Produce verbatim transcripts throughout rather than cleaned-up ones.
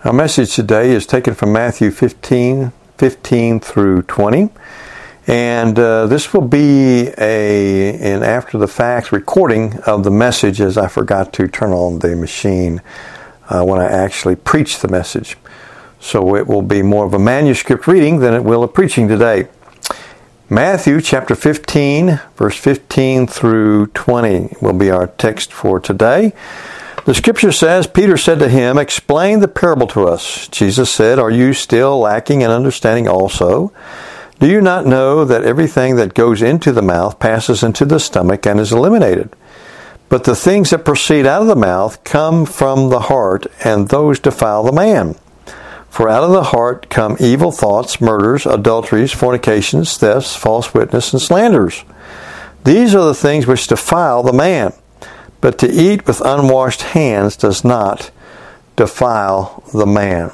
Our message today is taken from Matthew fifteen, fifteen through twenty. And uh, this will be a an after-the-fact recording of the message, as I forgot to turn on the machine uh, when I actually preached the message. So it will be more of a manuscript reading than it will a preaching today. Matthew chapter fifteen, verse fifteen through twenty will be our text for today. The scripture says, Peter said to him, "Explain the parable to us." Jesus said, "Are you still lacking in understanding also? Do you not know that everything that goes into the mouth passes into the stomach and is eliminated? But the things that proceed out of the mouth come from the heart, and those defile the man. For out of the heart come evil thoughts, murders, adulteries, fornications, thefts, false witness, and slanders. These are the things which defile the man. But to eat with unwashed hands does not defile the man."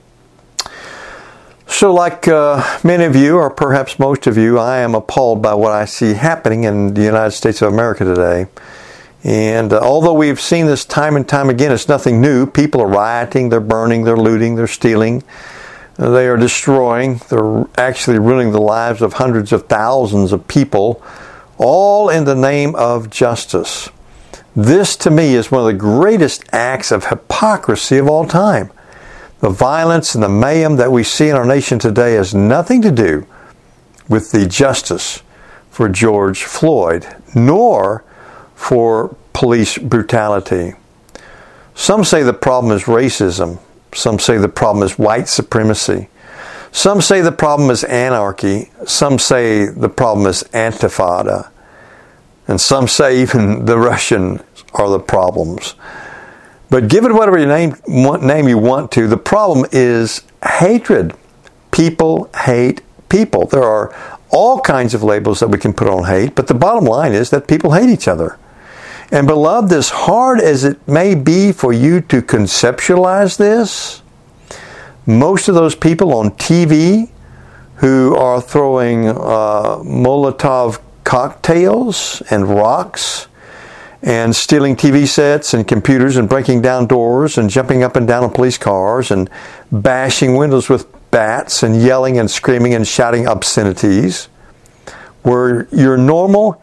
So like uh, many of you, or perhaps most of you, I am appalled by what I see happening in the United States of America today. And uh, although we've seen this time and time again, it's nothing new. People are rioting, they're burning, they're looting, they're stealing. Uh, they are destroying. They're actually ruining the lives of hundreds of thousands of people, all in the name of justice. This, to me, is one of the greatest acts of hypocrisy of all time. The violence and the mayhem that we see in our nation today has nothing to do with the justice for George Floyd, nor for police brutality. Some say the problem is racism. Some say the problem is white supremacy. Some say the problem is anarchy. Some say the problem is Antifada. And some say even the Russians are the problems. But give it whatever you name, name you want to, the problem is hatred. People hate people. There are all kinds of labels that we can put on hate, but the bottom line is that people hate each other. And beloved, as hard as it may be for you to conceptualize this, most of those people on T V who are throwing uh, Molotov cocktails and rocks and stealing T V sets and computers and breaking down doors and jumping up and down on police cars and bashing windows with bats and yelling and screaming and shouting obscenities were your normal,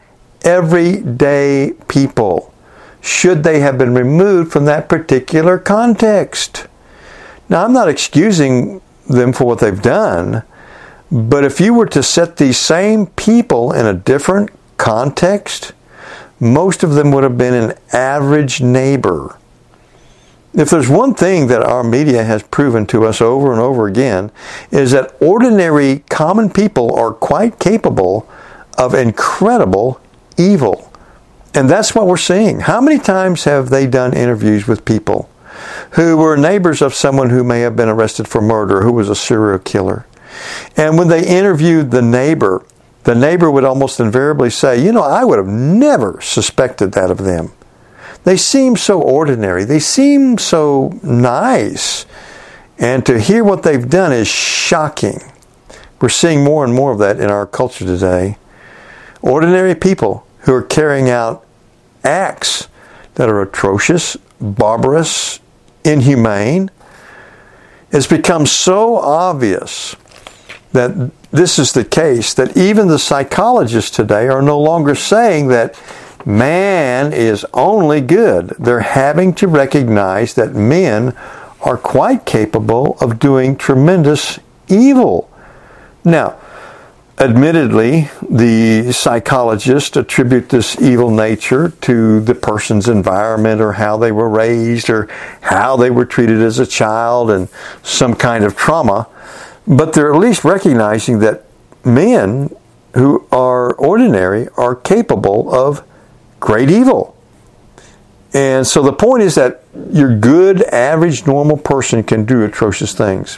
everyday people, should they have been removed from that particular context. Now, I'm not excusing them for what they've done, but if you were to set these same people in a different context, most of them would have been an average neighbor. If there's one thing that our media has proven to us over and over again, is that ordinary, common people are quite capable of incredible evil. And that's what we're seeing. How many times have they done interviews with people who were neighbors of someone who may have been arrested for murder, who was a serial killer? And when they interviewed the neighbor, the neighbor would almost invariably say, you know, I would have never suspected that of them. They seem so ordinary. They seem so nice. And to hear what they've done is shocking. We're seeing more and more of that in our culture today. Ordinary people who are carrying out acts that are atrocious, barbarous, inhumane. It's become so obvious that this is the case that even the psychologists today are no longer saying that man is only good. They're having to recognize that men are quite capable of doing tremendous evil. Now, admittedly, the psychologists attribute this evil nature to the person's environment or how they were raised or how they were treated as a child and some kind of trauma. But they're at least recognizing that men who are ordinary are capable of great evil. And so the point is that your good, average, normal person can do atrocious things.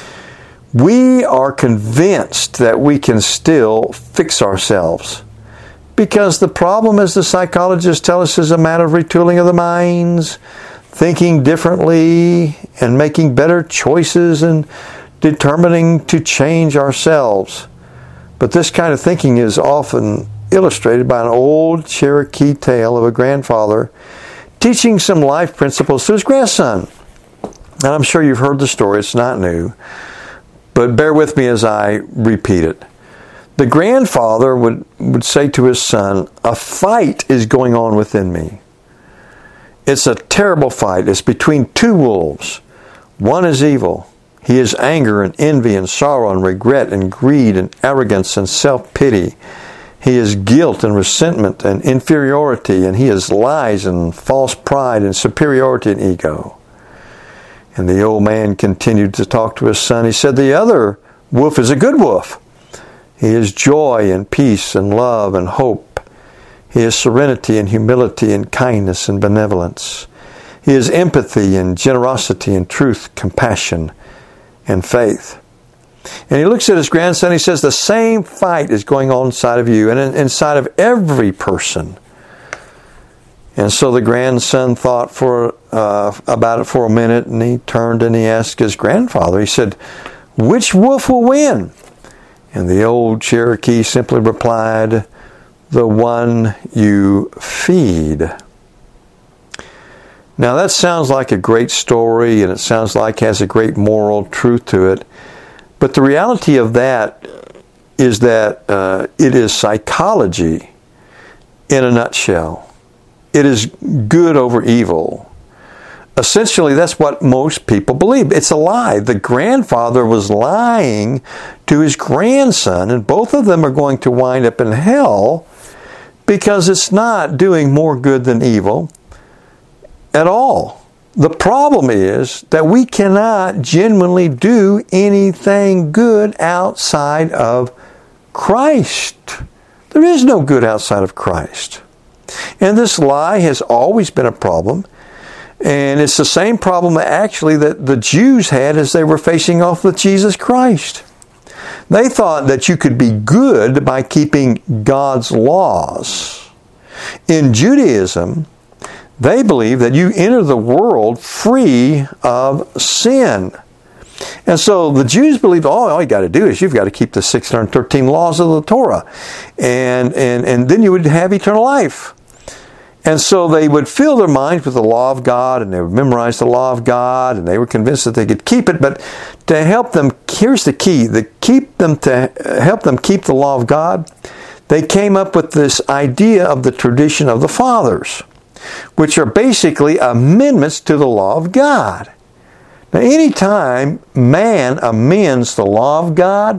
We are convinced that we can still fix ourselves because the problem, as the psychologists tell us, is a matter of retooling of the minds, thinking differently, and making better choices and determining to change ourselves. But this kind of thinking is often illustrated by an old Cherokee tale of a grandfather teaching some life principles to his grandson. And I'm sure you've heard the story. It's not new. But bear with me as I repeat it. The grandfather would, would say to his son, a fight is going on within me. It's a terrible fight. It's between two wolves. One is evil. He is anger and envy and sorrow and regret and greed and arrogance and self-pity. He is guilt and resentment and inferiority, and he is lies and false pride and superiority and ego. And the old man continued to talk to his son. He said, the other wolf is a good wolf. He is joy and peace and love and hope. He is serenity and humility and kindness and benevolence. He is empathy and generosity and truth, compassion and faith. And he looks at his grandson, he says, the same fight is going on inside of you and inside of every person. And so the grandson thought for uh, about it for a minute, and he turned and he asked his grandfather, he said, which wolf will win? And the old Cherokee simply replied, the one you feed. Now that sounds like a great story, and it sounds like it has a great moral truth to it. But the reality of that is that uh, it is psychology in a nutshell. It is good over evil. Essentially, that's what most people believe. It's a lie. The grandfather was lying to his grandson, and both of them are going to wind up in hell because it's not doing more good than evil at all. The problem is that we cannot genuinely do anything good outside of Christ. There is no good outside of Christ. And this lie has always been a problem. And it's the same problem actually that the Jews had as they were facing off with Jesus Christ. They thought that you could be good by keeping God's laws. In Judaism, they believe that you enter the world free of sin. And so the Jews believed, oh, all you got to do is you've got to keep the six hundred thirteen laws of the Torah. And, and, and then you would have eternal life. And so they would fill their minds with the law of God, and they would memorize the law of God, and they were convinced that they could keep it. But to help them, here's the key, to keep them to help them keep the law of God, they came up with this idea of the tradition of the fathers, which are basically amendments to the law of God. Now, anytime man amends the law of God,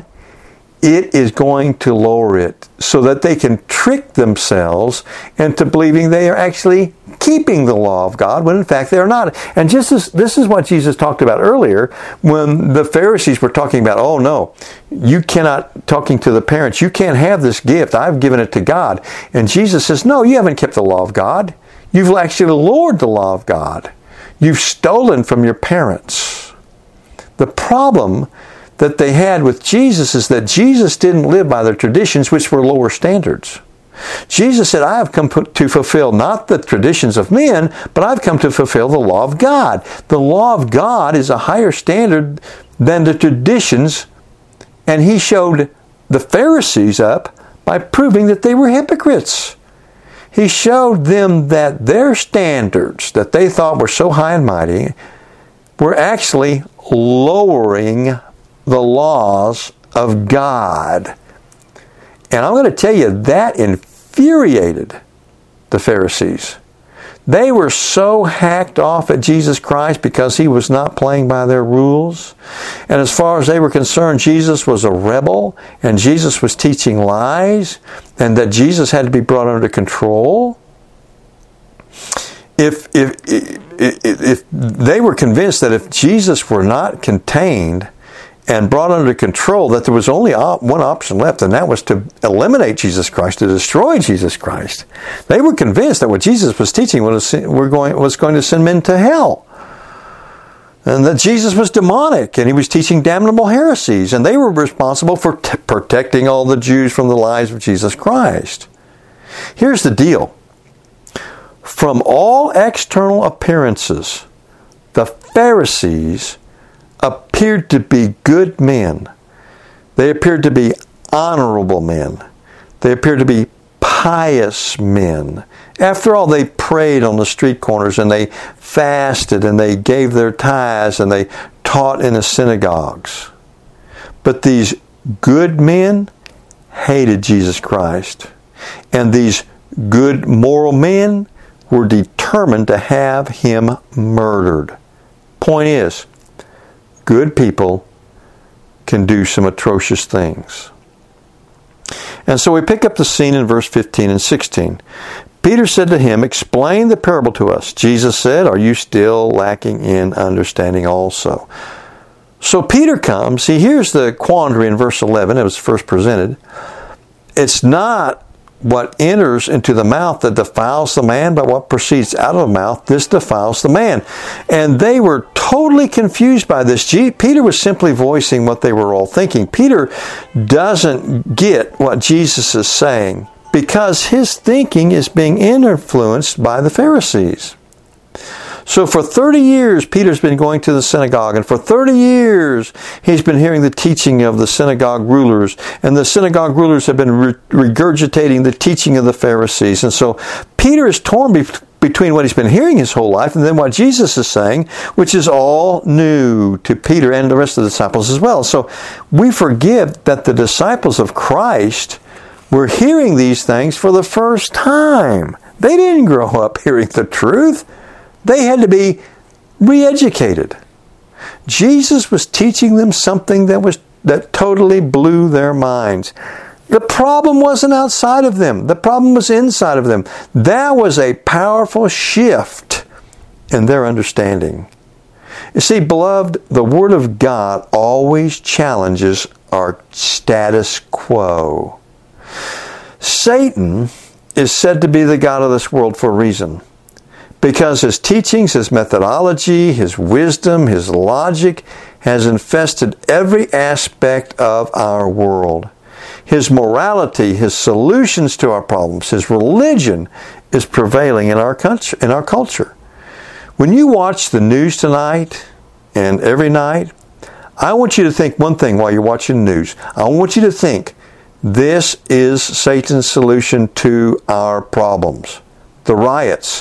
it is going to lower it so that they can trick themselves into believing they are actually keeping the law of God when in fact they are not. And just as this is what Jesus talked about earlier when the Pharisees were talking about, oh no, you cannot, talking to the parents, you can't have this gift, I've given it to God. And Jesus says, no, you haven't kept the law of God. You've actually lowered the law of God. You've stolen from your parents. The problem that they had with Jesus is that Jesus didn't live by their traditions, which were lower standards. Jesus said, I have come to fulfill not the traditions of men, but I've come to fulfill the law of God. The law of God is a higher standard than the traditions, and he showed the Pharisees up by proving that they were hypocrites. He showed them that their standards that they thought were so high and mighty were actually lowering the laws of God. And I'm going to tell you, that infuriated the Pharisees. They were so hacked off at Jesus Christ because he was not playing by their rules. And as far as they were concerned, Jesus was a rebel, and Jesus was teaching lies, and that Jesus had to be brought under control. If, if, if, if they were convinced that if Jesus were not contained and brought under control, that there was only op- one option left, and that was to eliminate Jesus Christ, to destroy Jesus Christ. They were convinced that what Jesus was teaching was, were going, was going to send men to hell. And that Jesus was demonic, and he was teaching damnable heresies, and they were responsible for t- protecting all the Jews from the lies of Jesus Christ. Here's the deal. From all external appearances, the Pharisees appeared to be good men. They appeared to be honorable men. They appeared to be pious men. After all, they prayed on the street corners and they fasted and they gave their tithes and they taught in the synagogues. But these good men hated Jesus Christ. And these good moral men were determined to have him murdered. Point is, good people can do some atrocious things. And so we pick up the scene in verse fifteen and sixteen. Peter said to him, "Explain the parable to us." Jesus said, "Are you still lacking in understanding also?" So Peter comes, he hears the quandary in verse eleven, it was first presented. It's not what enters into the mouth that defiles the man, but what proceeds out of the mouth, this defiles the man. And they were totally confused by this. Peter was simply voicing what they were all thinking. Peter doesn't get what Jesus is saying because his thinking is being influenced by the Pharisees. So for thirty years, Peter's been going to the synagogue, and for thirty years, he's been hearing the teaching of the synagogue rulers, and the synagogue rulers have been re- regurgitating the teaching of the Pharisees. And so Peter is torn be- between what he's been hearing his whole life and then what Jesus is saying, which is all new to Peter and the rest of the disciples as well. So we forget that the disciples of Christ were hearing these things for the first time. They didn't grow up hearing the truth. They had to be re-educated. Jesus was teaching them something that was that totally blew their minds. The problem wasn't outside of them. The problem was inside of them. That was a powerful shift in their understanding. You see, beloved, the Word of God always challenges our status quo. Satan is said to be the god of this world for a reason. Because his teachings, his methodology, his wisdom, his logic has infested every aspect of our world. His morality, his solutions to our problems, his religion is prevailing in our country, in our culture. When you watch the news tonight and every night, I want you to think one thing while you're watching the news. I want you to think, this is Satan's solution to our problems. The riots,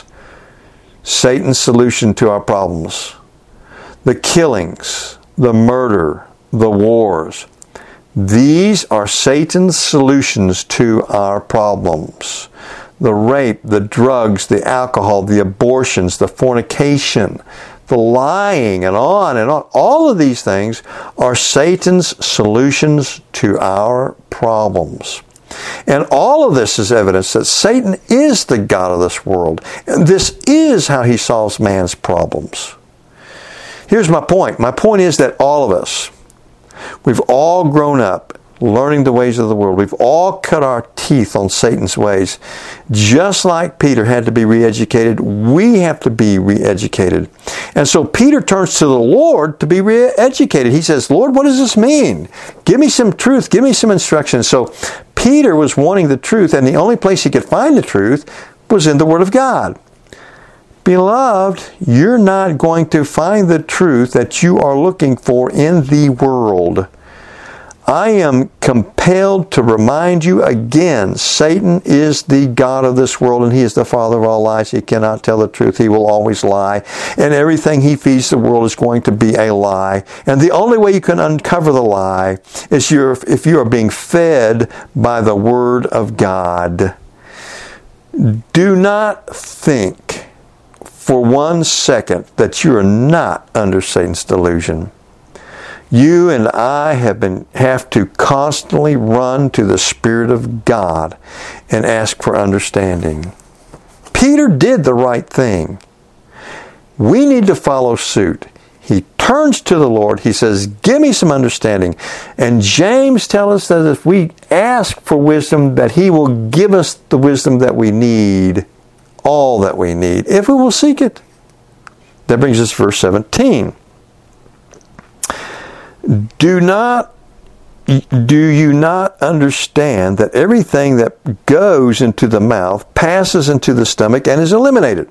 Satan's solution to our problems. The killings, the murder, the wars. These are Satan's solutions to our problems. The rape, the drugs, the alcohol, the abortions, the fornication, the lying, and on and on. All of these things are Satan's solutions to our problems. And all of this is evidence that Satan is the god of this world. And this is how he solves man's problems. Here's my point. My point is that all of us, we've all grown up learning the ways of the world. We've all cut our teeth on Satan's ways. Just like Peter had to be re-educated, we have to be re-educated. And so Peter turns to the Lord to be re-educated. He says, "Lord, what does this mean? Give me some truth. Give me some instruction." So Peter was wanting the truth, and the only place he could find the truth was in the Word of God. Beloved, you're not going to find the truth that you are looking for in the world. I am compelled to remind you again, Satan is the god of this world, and he is the father of all lies. He cannot tell the truth. He will always lie. And everything he feeds the world is going to be a lie. And the only way you can uncover the lie is if you are being fed by the Word of God. Do not think for one second that you are not under Satan's delusion. You and I have been have to constantly run to the Spirit of God and ask for understanding. Peter did the right thing. We need to follow suit. He turns to the Lord. He says, "Give me some understanding." And James tells us that if we ask for wisdom, that he will give us the wisdom that we need, all that we need, if we will seek it. That brings us to verse seventeen. Do not, do you not understand that everything that goes into the mouth passes into the stomach and is eliminated?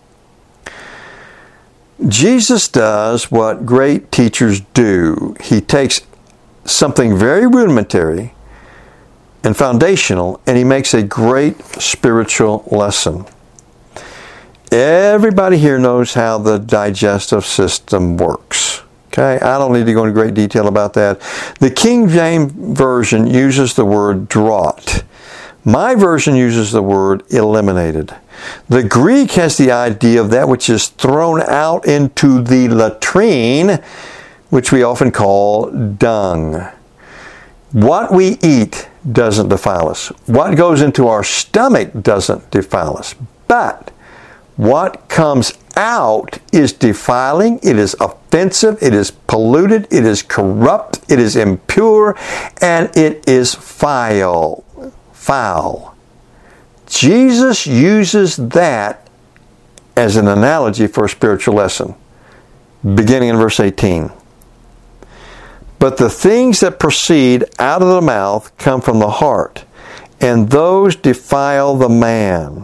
Jesus does what great teachers do. He takes something very rudimentary and foundational, and he makes a great spiritual lesson. Everybody here knows how the digestive system works. Okay, I don't need to go into great detail about that. The King James Version uses the word draught. My version uses the word eliminated. The Greek has the idea of that which is thrown out into the latrine, which we often call dung. What we eat doesn't defile us. What goes into our stomach doesn't defile us. But what comes out is defiling, it is offensive, it is polluted, it is corrupt, it is impure, and it is foul. Foul. Jesus uses that as an analogy for a spiritual lesson, beginning in verse eighteen. But the things that proceed out of the mouth come from the heart, and those defile the man.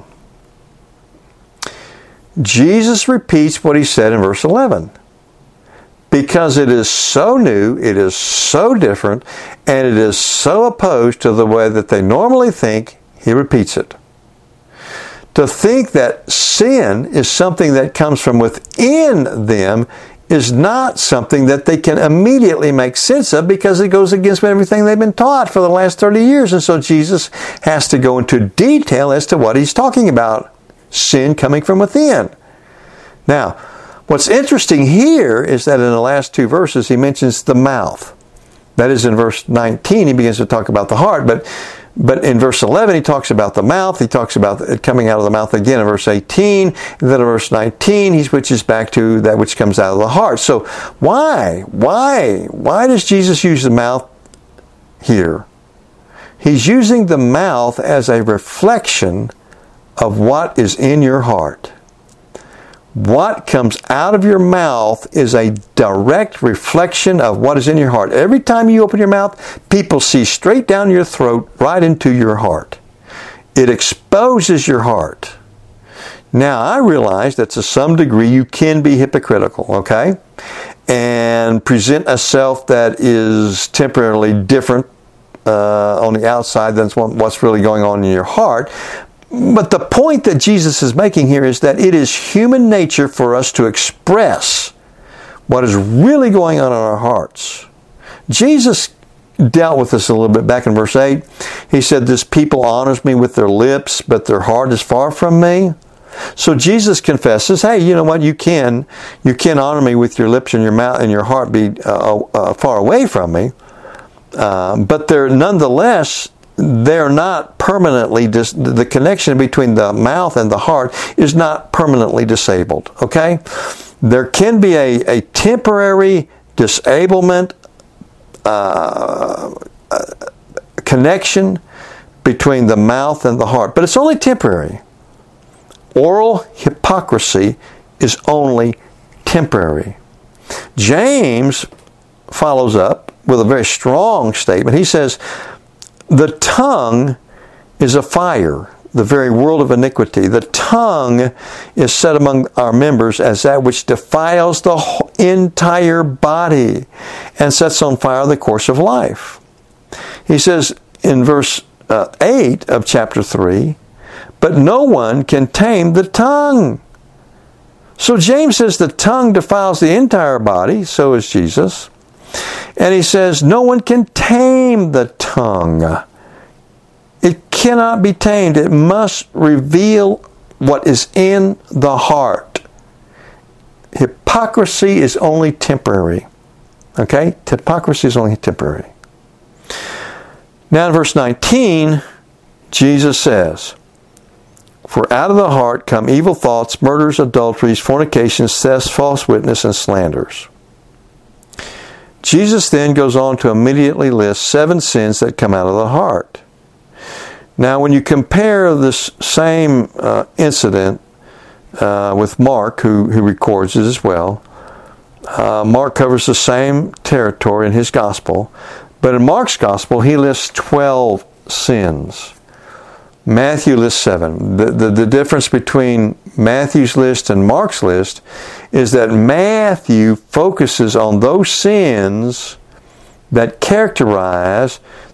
Jesus repeats what he said in verse eleven. Because it is so new, it is so different, and it is so opposed to the way that they normally think, he repeats it. To think that sin is something that comes from within them is not something that they can immediately make sense of, because it goes against everything they've been taught for the last thirty years. And so Jesus has to go into detail as to what he's talking about. Sin coming from within. Now, what's interesting here is that in the last two verses he mentions the mouth. That is, in verse nineteen he begins to talk about the heart, but but in verse eleven he talks about the mouth. He talks about it coming out of the mouth again in verse eighteen. And then in verse nineteen he switches back to that which comes out of the heart. So why? Why? Why does Jesus use the mouth here? He's using the mouth as a reflection of what is in your heart. What comes out of your mouth is a direct reflection of what is in your heart. Every time you open your mouth, people see straight down your throat, right into your heart. It exposes your heart. Now, I realize that to some degree you can be hypocritical, okay? And present a self that is temporarily different uh, on the outside than what's really going on in your heart. But the point that Jesus is making here is that it is human nature for us to express what is really going on in our hearts. Jesus dealt with this a little bit back in verse eight. He said, "This people honors me with their lips, but their heart is far from me." So Jesus confesses, hey, you know what, you can you can honor me with your lips and your mouth and your heart be uh, uh, far away from me. Uh, but they're nonetheless, they're not permanently, dis- the connection between the mouth and the heart is not permanently disabled, okay? There can be a, a temporary disablement uh, uh, connection between the mouth and the heart, but it's only temporary. Oral hypocrisy is only temporary. James follows up with a very strong statement. He says, the tongue is a fire, the very world of iniquity. The tongue is set among our members as that which defiles the entire body and sets on fire the course of life. He says in verse uh, eight of chapter three, but no one can tame the tongue. So James says the tongue defiles the entire body, so is Jesus. And he says, no one can tame the tongue. It cannot be tamed. It must reveal what is in the heart. Hypocrisy is only temporary. Okay? Hypocrisy is only temporary. Now in verse nineteen, Jesus says, for out of the heart come evil thoughts, murders, adulteries, fornications, thefts, false witness, and slanders. Jesus then goes on to immediately list seven sins that come out of the heart. Now, when you compare this same uh, incident uh, with Mark, who, who records it as well, uh, Mark covers the same territory in his gospel, but in Mark's gospel, he lists twelve sins. Matthew lists seven. The, the, the difference between Matthew's list and Mark's list is that Matthew focuses on those sins that characterize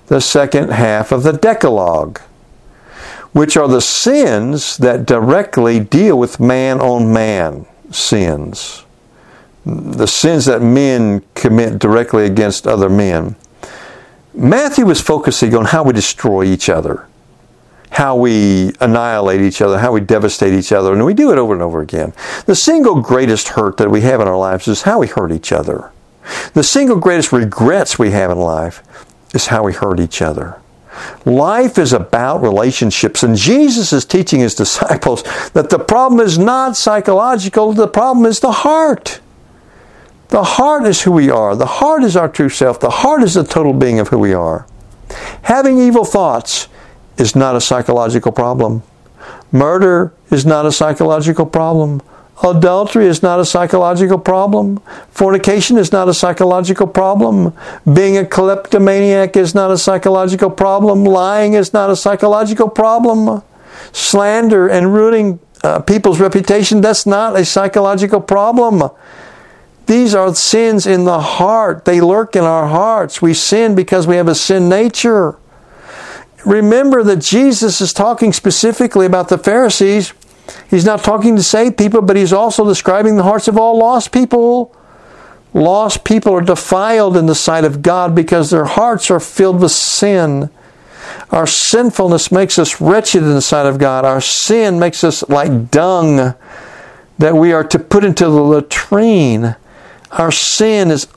the second half of the Decalogue, which are the sins that directly deal with man-on-man sins. The sins that men commit directly against other men. Matthew was focusing on how we destroy each other, how we annihilate each other, how we devastate each other, and we do it over and over again. The single greatest hurt that we have in our lives is how we hurt each other. The single greatest regrets we have in life is how we hurt each other. Life is about relationships, and Jesus is teaching His disciples that the problem is not psychological, the problem is the heart. The heart is who we are. The heart is our true self. The heart is the total being of who we are. Having evil thoughts is not a psychological problem. Murder is not a psychological problem. Adultery is not a psychological problem. Fornication is not a psychological problem. Being a kleptomaniac is not a psychological problem. Lying is not a psychological problem. Slander and ruining uh, people's reputation, that's not a psychological problem. These are sins in the heart. They lurk in our hearts. We sin because we have a sin nature. Remember that Jesus is talking specifically about the Pharisees. He's not talking to saved people, but He's also describing the hearts of all lost people. Lost people are defiled in the sight of God because their hearts are filled with sin. Our sinfulness makes us wretched in the sight of God. Our sin makes us like dung that we are to put into the latrine. Our sin is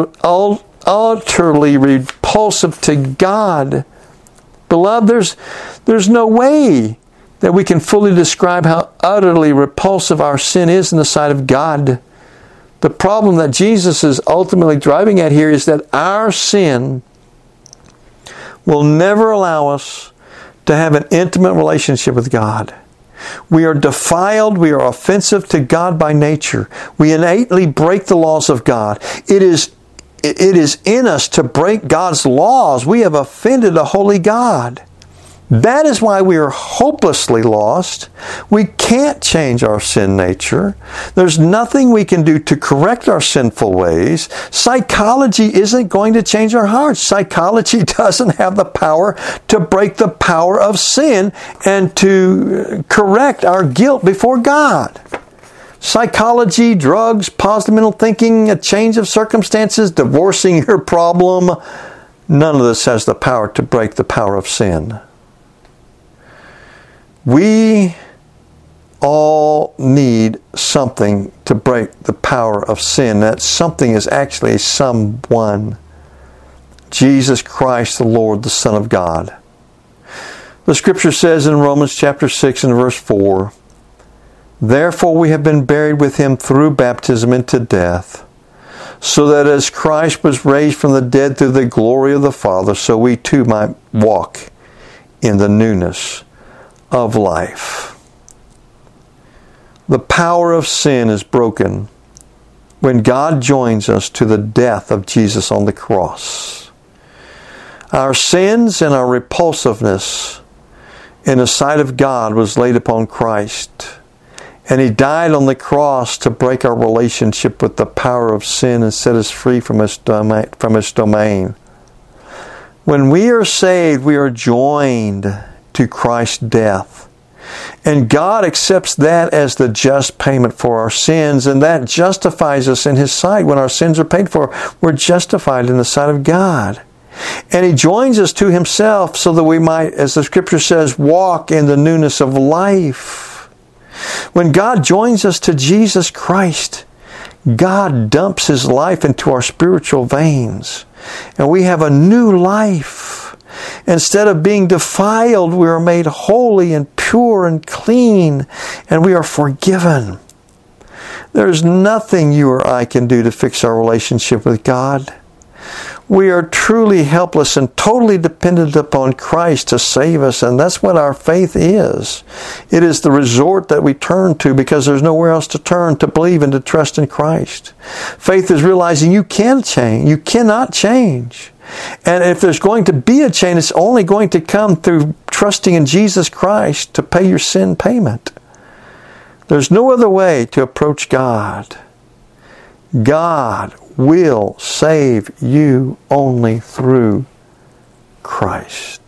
utterly repulsive to God. Beloved, there's, there's no way that we can fully describe how utterly repulsive our sin is in the sight of God. The problem that Jesus is ultimately driving at here is that our sin will never allow us to have an intimate relationship with God. We are defiled. We are offensive to God by nature. We innately break the laws of God. It is, it is in us to break God's laws. We have offended a holy God. That is why we are hopelessly lost. We can't change our sin nature. There's nothing we can do to correct our sinful ways. Psychology isn't going to change our hearts. Psychology doesn't have the power to break the power of sin and to correct our guilt before God. Psychology, drugs, positive mental thinking, a change of circumstances, divorcing your problem, none of this has the power to break the power of sin. We all need something to break the power of sin. That something is actually someone. Jesus Christ, the Lord, the Son of God. The Scripture says in Romans chapter six and verse four, "Therefore we have been buried with Him through baptism into death, so that as Christ was raised from the dead through the glory of the Father, so we too might walk in the newness of life." The power of sin is broken when God joins us to the death of Jesus on the cross. Our sins and our repulsiveness in the sight of God was laid upon Christ, and He died on the cross to break our relationship with the power of sin and set us free from its domain. From its domain. When we are saved, we are joined to Christ's death. And God accepts that as the just payment for our sins, and that justifies us in His sight. When our sins are paid for, we're justified in the sight of God. And He joins us to Himself so that we might, as the Scripture says, walk in the newness of life. When God joins us to Jesus Christ, God dumps His life into our spiritual veins, and we have a new life. Instead of being defiled, we are made holy and pure and clean, and we are forgiven. There's nothing you or I can do to fix our relationship with God. We are truly helpless and totally dependent upon Christ to save us, and that's what our faith is. It is the resort that we turn to because there's nowhere else to turn to believe and to trust in Christ. Faith is realizing you can change. You cannot change. And if there's going to be a change, it's only going to come through trusting in Jesus Christ to pay your sin payment. There's no other way to approach God. God will save you only through Christ.